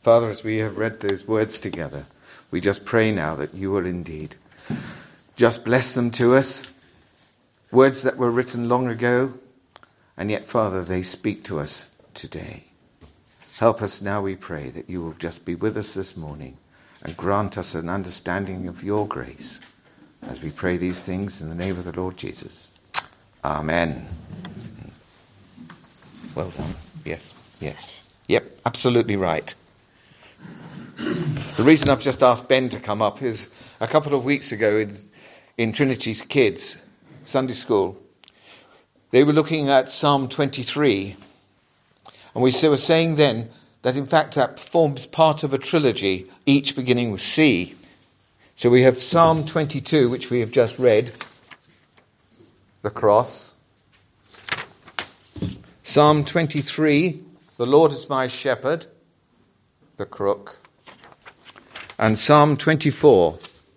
Father, as we have read those words together, we just pray now that you will indeed just bless them to us. Words that were written long ago, and yet, Father, they speak to us today. Help us now, we pray, that you will just be with us this morning and grant us an understanding of your grace as we pray these things in the name of the Lord Jesus. Amen. Well done. Yes. Yep, absolutely right. The reason I've just asked Ben to come up is a couple of weeks ago in Trinity's Kids Sunday School, they were looking at Psalm 23. And we were saying then that in fact that forms part of a trilogy, each beginning with C. So we have Psalm 22, which we have just read, the cross. Psalm 23, the Lord is my shepherd, the crook. And Psalm 24,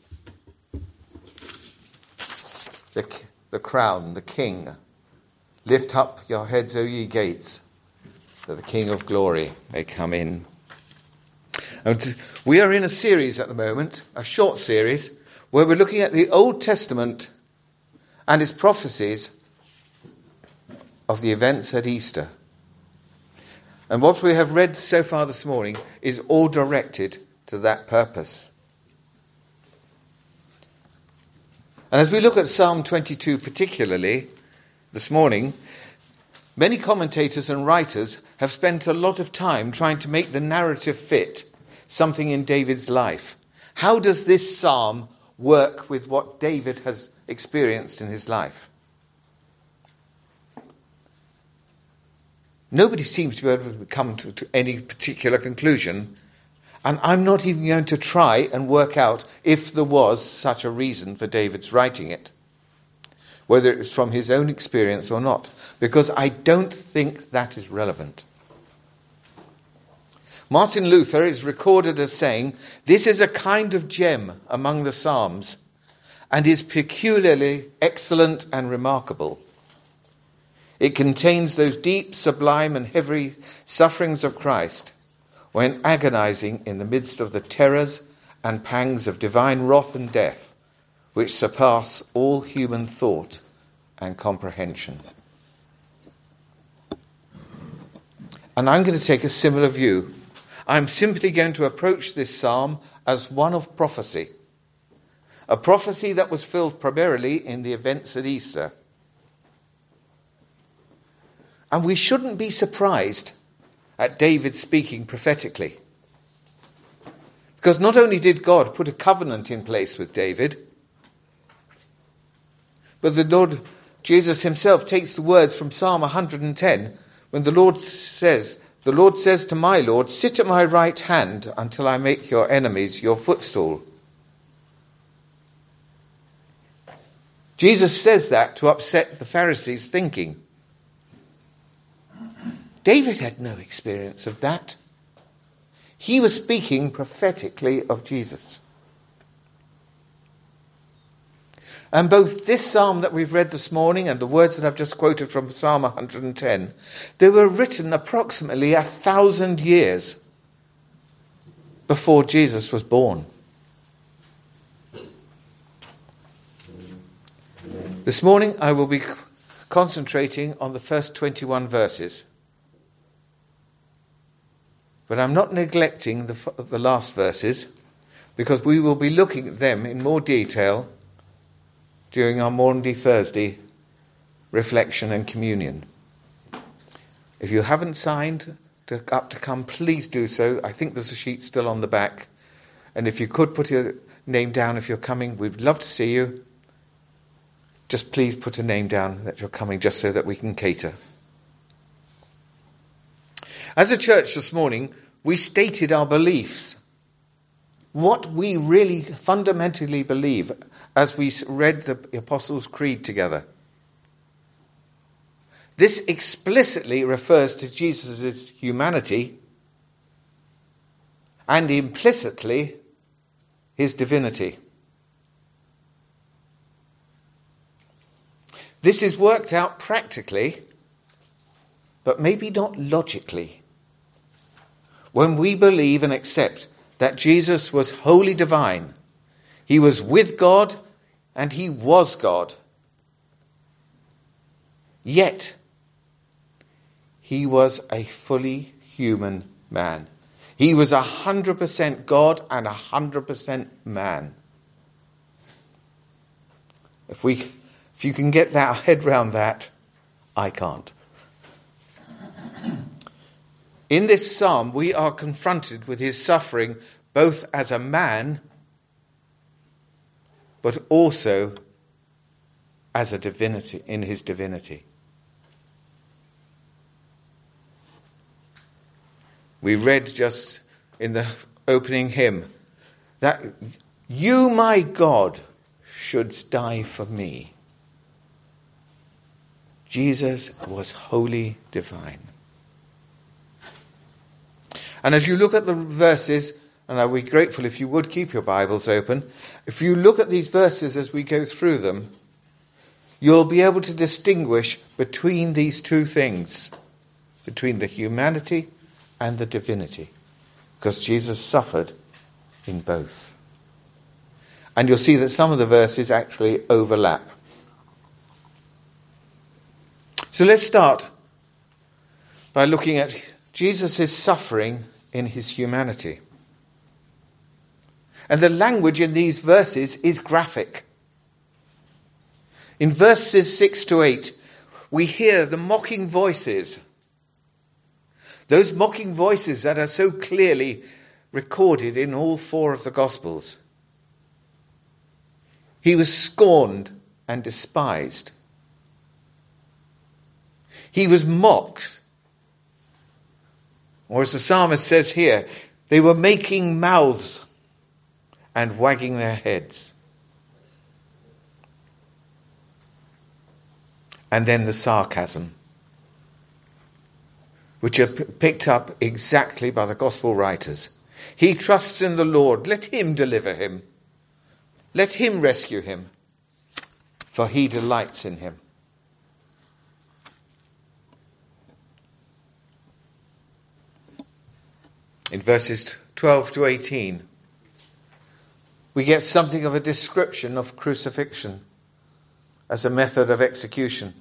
the crown, the king. Lift up your heads, O ye gates, that the King of glory may come in. And we are in a series at the moment, a short series, where we're looking at the Old Testament and its prophecies of the events at Easter. And what we have read so far this morning is all directed to that purpose. And as we look at Psalm 22 particularly this morning, many commentators and writers have spent a lot of time trying to make the narrative fit something in David's life. How does this psalm work with what David has experienced in his life? Nobody seems to be able to come to any particular conclusion, and I'm not even going to try and work out if there was such a reason for David's writing it, whether it was from his own experience or not, because I don't think that is relevant. Martin Luther is recorded as saying, "This is a kind of gem among the Psalms, and is peculiarly excellent and remarkable. It contains those deep, sublime, and heavy sufferings of Christ, when agonizing in the midst of the terrors and pangs of divine wrath and death, which surpass all human thought and comprehension." And I'm going to take a similar view. I'm simply going to approach this psalm as one of prophecy. A prophecy that was filled primarily in the events at Easter. And we shouldn't be surprised at David speaking prophetically. Because not only did God put a covenant in place with David, but the Lord Jesus himself takes the words from Psalm 110 when the Lord says to my Lord, "Sit at my right hand until I make your enemies your footstool." Jesus says that to upset the Pharisees' thinking. David had no experience of that. He was speaking prophetically of Jesus. And both this psalm that we've read this morning and the words that I've just quoted from Psalm 110, they were written approximately 1,000 years before Jesus was born. This morning I will be concentrating on the first 21 verses. But I'm not neglecting the last verses, because we will be looking at them in more detail during our Maundy Thursday reflection and communion. If you haven't signed up to come, please do so. I think there's a sheet still on the back. And if you could put your name down if you're coming, we'd love to see you. Just please put a name down that you're coming, just so that we can cater. As a church this morning, we stated our beliefs. What we really fundamentally believe as we read the Apostles' Creed together. This explicitly refers to Jesus' humanity and implicitly his divinity. This is worked out practically, but maybe not logically. when we believe and accept that Jesus was wholly divine, he was with God and he was God, yet he was a fully human man. He was 100% God and 100% man. If you can get that head round that, I can't. In this psalm, we are confronted with his suffering both as a man, but also as a divinity, in his divinity. We read just in the opening hymn that you, my God, shouldst die for me. Jesus was wholly divine. And as you look at the verses, and I'll be grateful if you would keep your Bibles open, if you look at these verses as we go through them, you'll be able to distinguish between these two things, between the humanity and the divinity, because Jesus suffered in both. And you'll see that some of the verses actually overlap. So let's start by looking at Jesus' suffering in his humanity. And the language in these verses is graphic. In verses 6 to 8, we hear the mocking voices. Those mocking voices that are so clearly recorded in all four of the Gospels. He was scorned and despised. He was mocked. Or as the psalmist says here, they were making mouths and wagging their heads. And then the sarcasm, which are picked up exactly by the gospel writers. He trusts in the Lord. Let him deliver him. Let him rescue him, for he delights in him. In verses 12 to 18, we get something of a description of crucifixion as a method of execution.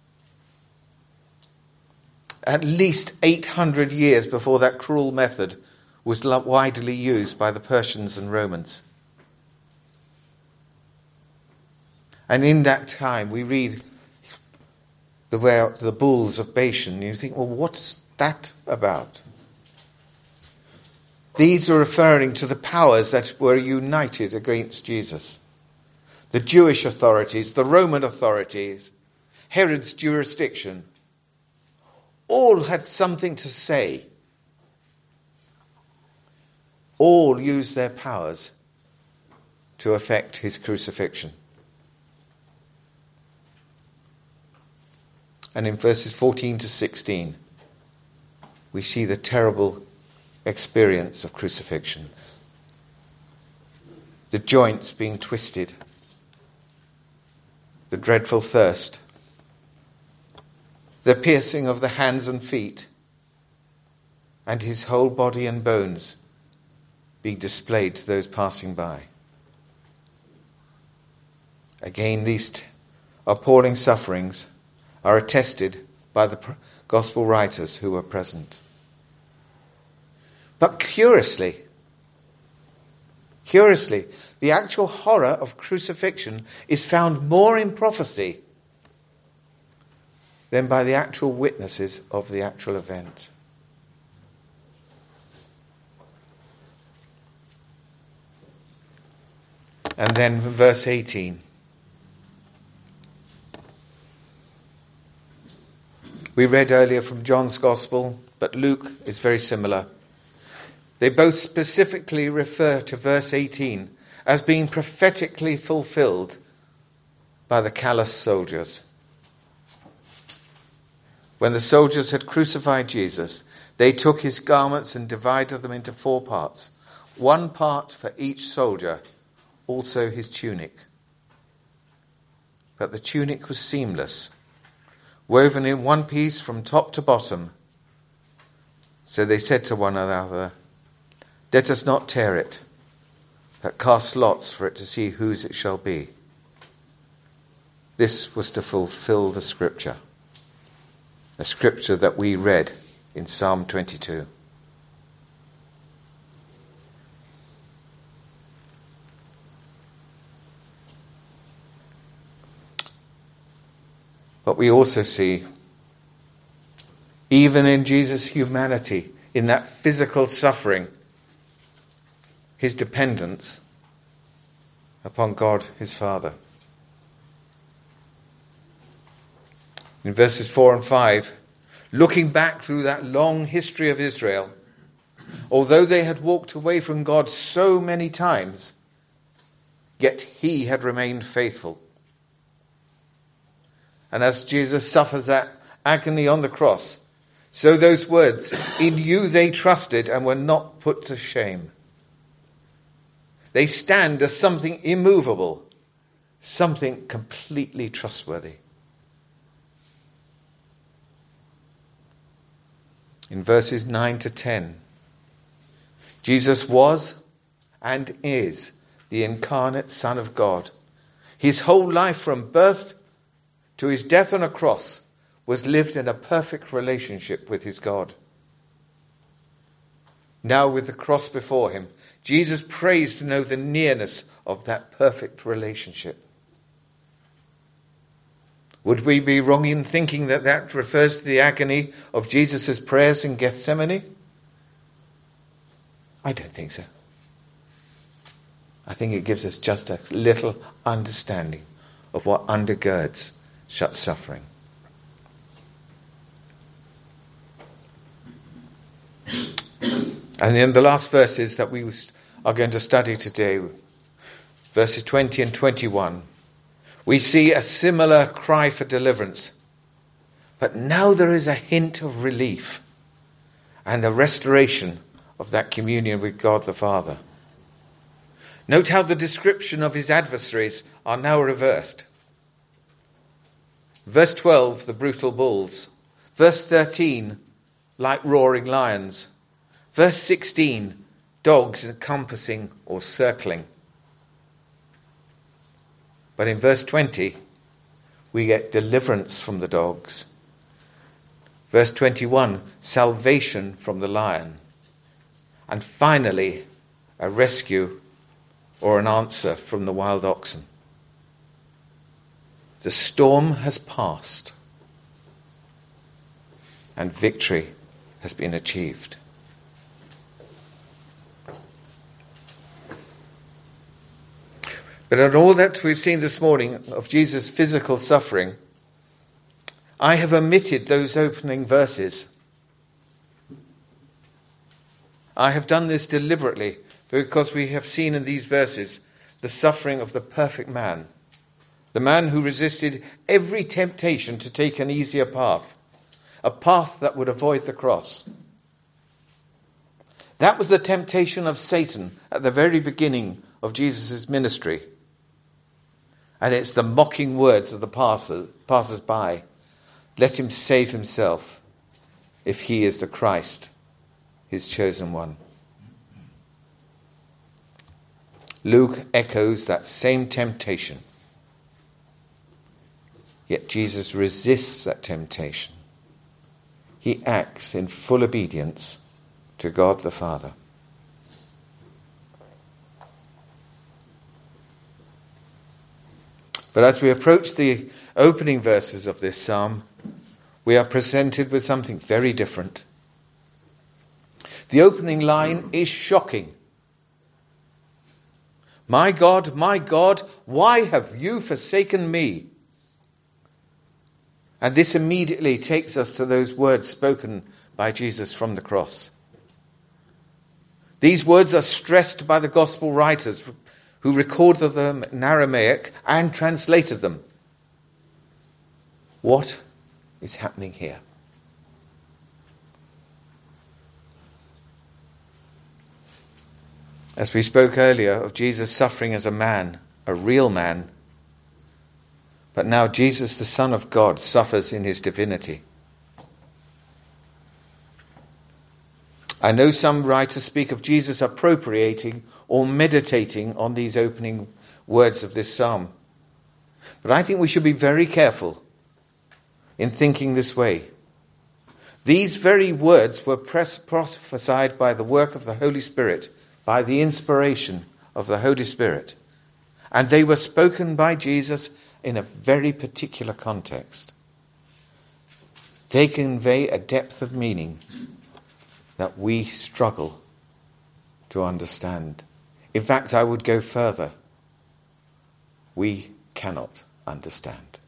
At least 800 years before that cruel method was widely used by the Persians and Romans. And in that time we read the bulls of Bashan, and you think, well, what's that about? These are referring to the powers that were united against Jesus. The Jewish authorities, the Roman authorities, Herod's jurisdiction, all had something to say. All used their powers to effect his crucifixion. And in verses 14 to 16, we see the terrible experience of crucifixion. The joints being twisted, the dreadful thirst, the piercing of the hands and feet, and his whole body and bones being displayed to those passing by. Again, these appalling sufferings are attested by the gospel writers who were present. But curiously, the actual horror of crucifixion is found more in prophecy than by the actual witnesses of the actual event. And then verse 18. We read earlier from John's Gospel, but Luke is very similar. They both specifically refer to verse 18 as being prophetically fulfilled by the callous soldiers. When the soldiers had crucified Jesus, they took his garments and divided them into 4 parts, 1 part for each soldier, also his tunic. But the tunic was seamless, woven in one piece from top to bottom. So they said to one another, "Let us not tear it, but cast lots for it to see whose it shall be." This was to fulfill the scripture that we read in Psalm 22. But we also see, even in Jesus' humanity, in that physical suffering, his dependence upon God, his Father. In verses 4 and 5, looking back through that long history of Israel, although they had walked away from God so many times, yet he had remained faithful. And as Jesus suffers that agony on the cross, so those words, "In you they trusted and were not put to shame," they stand as something immovable, something completely trustworthy. In verses 9 to 10, Jesus was and is the incarnate Son of God. His whole life from birth to his death on a cross was lived in a perfect relationship with his God. Now, with the cross before him, Jesus prays to know the nearness of that perfect relationship. Would we be wrong in thinking that that refers to the agony of Jesus' prayers in Gethsemane? I don't think so. I think it gives us just a little understanding of what undergirds such suffering. And in the last verses that we are going to study today, verses 20 and 21, we see a similar cry for deliverance. But now there is a hint of relief and a restoration of that communion with God the Father. Note how the description of his adversaries are now reversed. Verse 12, the brutal bulls. Verse 13, like roaring lions. Verse 16, dogs encompassing or circling. But in verse 20, we get deliverance from the dogs. Verse 21, salvation from the lion. And finally, a rescue or an answer from the wild oxen. The storm has passed and victory has been achieved. But in all that we've seen this morning of Jesus' physical suffering, I have omitted those opening verses. I have done this deliberately because we have seen in these verses the suffering of the perfect man, the man who resisted every temptation to take an easier path, a path that would avoid the cross. That was the temptation of Satan at the very beginning of Jesus' ministry. And it's the mocking words of the passers-by. Let him save himself if he is the Christ, his chosen one. Luke echoes that same temptation. Yet Jesus resists that temptation. He acts in full obedience to God the Father. But as we approach the opening verses of this psalm, we are presented with something very different. The opening line is shocking. My God, why have you forsaken me? And this immediately takes us to those words spoken by Jesus from the cross. These words are stressed by the gospel writers who recorded them in Aramaic and translated them. What is happening here? As we spoke earlier of Jesus suffering as a man, a real man, but now Jesus, the Son of God, suffers in his divinity. I know some writers speak of Jesus appropriating or meditating on these opening words of this psalm. But I think we should be very careful in thinking this way. These very words were prophesied by the work of the Holy Spirit, by the inspiration of the Holy Spirit. And they were spoken by Jesus in a very particular context. They convey a depth of meaning that we struggle to understand. In fact, I would go further. We cannot understand.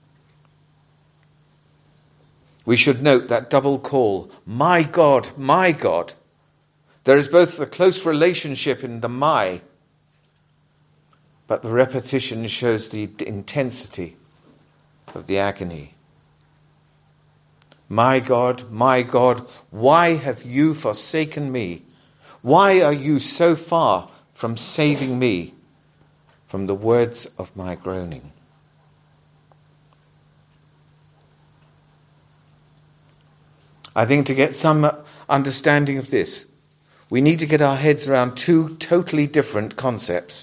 We should note that double call, my God, my God. There is both the close relationship in the my, but the repetition shows the intensity of the agony. My God, why have you forsaken me? Why are you so far from saving me from the words of my groaning? I think to get some understanding of this, we need to get our heads around two totally different concepts.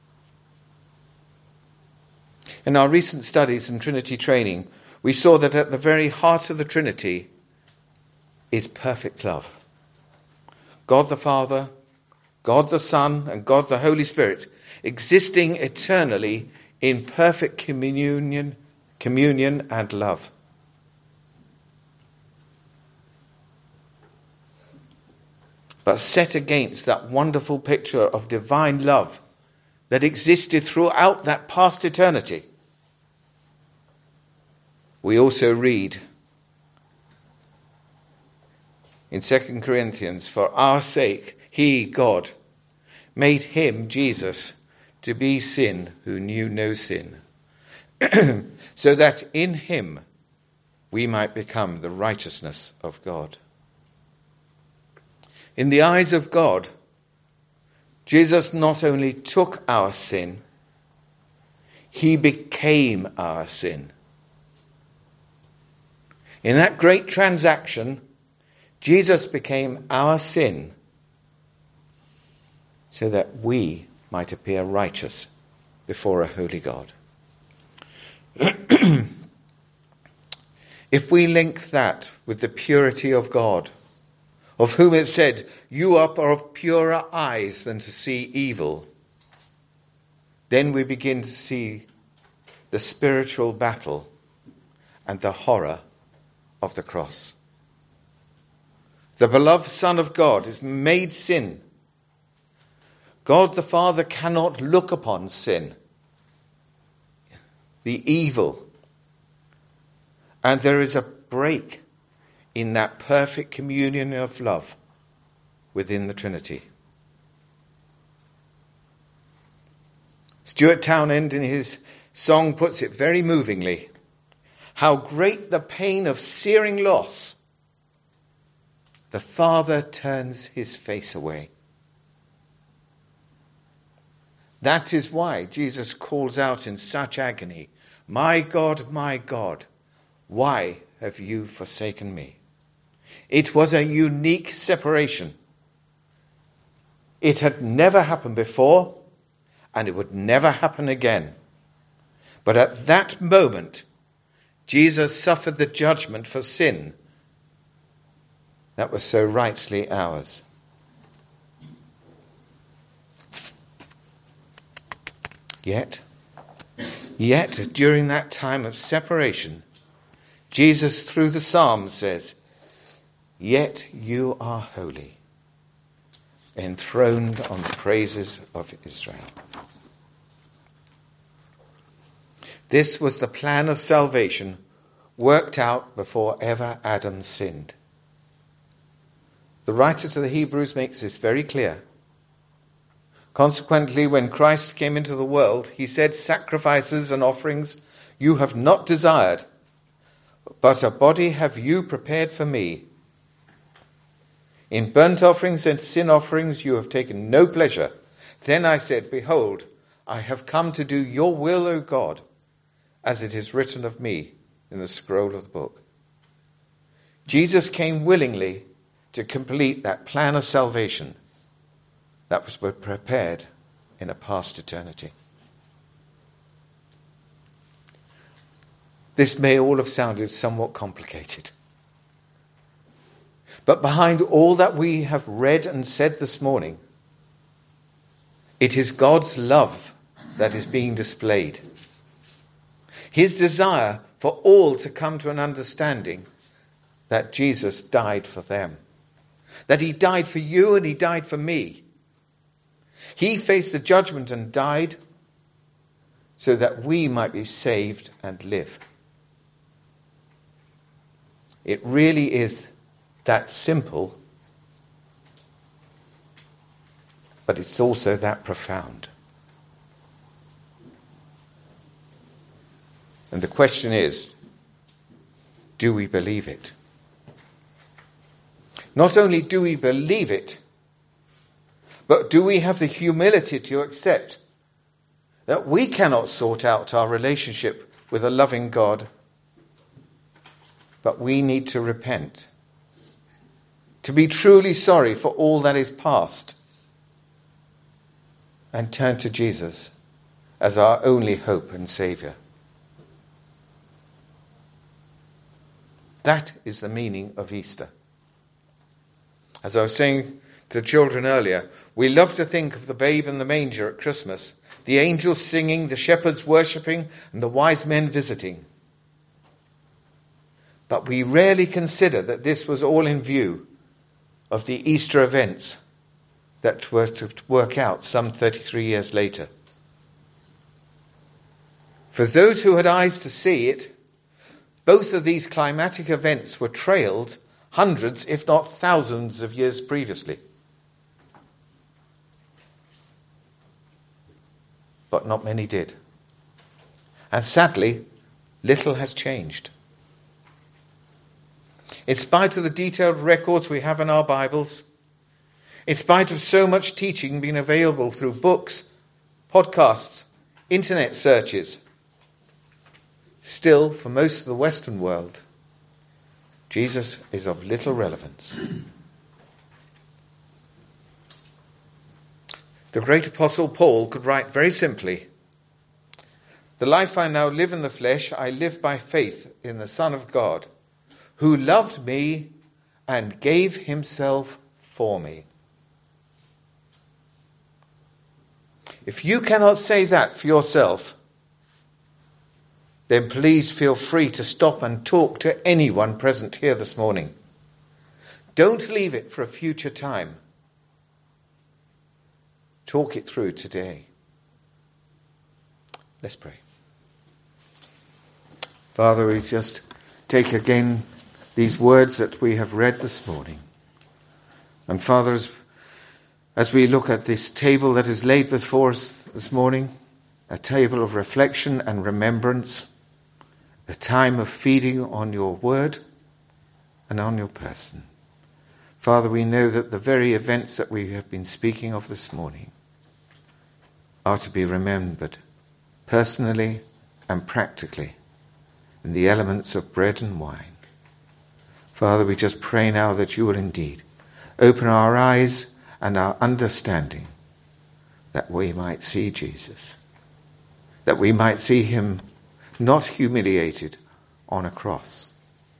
In our recent studies in Trinity training, we saw that at the very heart of the Trinity is perfect love. God the Father, God the Son, and God the Holy Spirit existing eternally in perfect communion and love. But set against that wonderful picture of divine love that existed throughout that past eternity, we also read in 2 Corinthians, for our sake, he, God, made him, Jesus, to be sin who knew no sin, so that in him we might become the righteousness of God. In the eyes of God, Jesus not only took our sin, he became our sin. In that great transaction, Jesus became our sin so that we might appear righteous before a holy God. If we link that with the purity of God, of whom it said, you are of purer eyes than to see evil, then we begin to see the spiritual battle and the horror of the cross. The beloved Son of God is made sin. God the Father cannot look upon sin, the evil. And there is a break in that perfect communion of love within the Trinity. Stuart Townend in his song puts it very movingly. How great the pain of searing loss. The Father turns his face away. That is why Jesus calls out in such agony, my God, why have you forsaken me? It was a unique separation. It had never happened before, and it would never happen again. But at that moment, Jesus suffered the judgment for sin that was so rightly ours. Yet, during that time of separation, Jesus, through the Psalms, says, yet you are holy, enthroned on the praises of Israel. This was the plan of salvation worked out before ever Adam sinned. The writer to the Hebrews makes this very clear. Consequently, when Christ came into the world, he said, sacrifices and offerings you have not desired, but a body have you prepared for me. In burnt offerings and sin offerings you have taken no pleasure. Then I said, behold, I have come to do your will, O God, as it is written of me in the scroll of the book. Jesus came willingly to complete that plan of salvation that was prepared in a past eternity. This may all have sounded somewhat complicated. But behind all that we have read and said this morning, it is God's love that is being displayed. His desire for all to come to an understanding that Jesus died for them. That he died for you and he died for me. He faced the judgment and died so that we might be saved and live. It really is that simple, but it's also that profound. And the question is, do we believe it? Not only do we believe it, but do we have the humility to accept that we cannot sort out our relationship with a loving God, but we need to repent, to be truly sorry for all that is past, and turn to Jesus as our only hope and Saviour. That is the meaning of Easter. As I was saying to the children earlier, we love to think of the babe in the manger at Christmas, the angels singing, the shepherds worshipping, and the wise men visiting. But we rarely consider that this was all in view of the Easter events that were to work out some 33 years later. For those who had eyes to see it, both of these climatic events were trailed hundreds, if not thousands of years previously. But not many did. And sadly, little has changed. In spite of the detailed records we have in our Bibles, in spite of so much teaching being available through books, podcasts, internet searches, still, for most of the Western world, Jesus is of little relevance. The great apostle Paul could write very simply, "The life I now live in the flesh, I live by faith in the Son of God, who loved me and gave himself for me." If you cannot say that for yourself, then please feel free to stop and talk to anyone present here this morning. Don't leave it for a future time. Talk it through today. Let's pray. Father, we just take again these words that we have read this morning. And Father, as we look at this table that is laid before us this morning, a table of reflection and remembrance, a time of feeding on your word and on your person. Father, we know that the very events that we have been speaking of this morning are to be remembered personally and practically in the elements of bread and wine. Father, we just pray now that you will indeed open our eyes and our understanding that we might see Jesus, that we might see him not humiliated on a cross,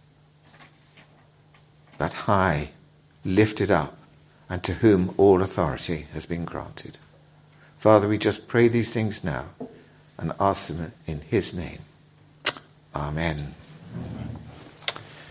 but high, lifted up, and to whom all authority has been granted. Father, we just pray these things now and ask them in his name. Amen. Amen.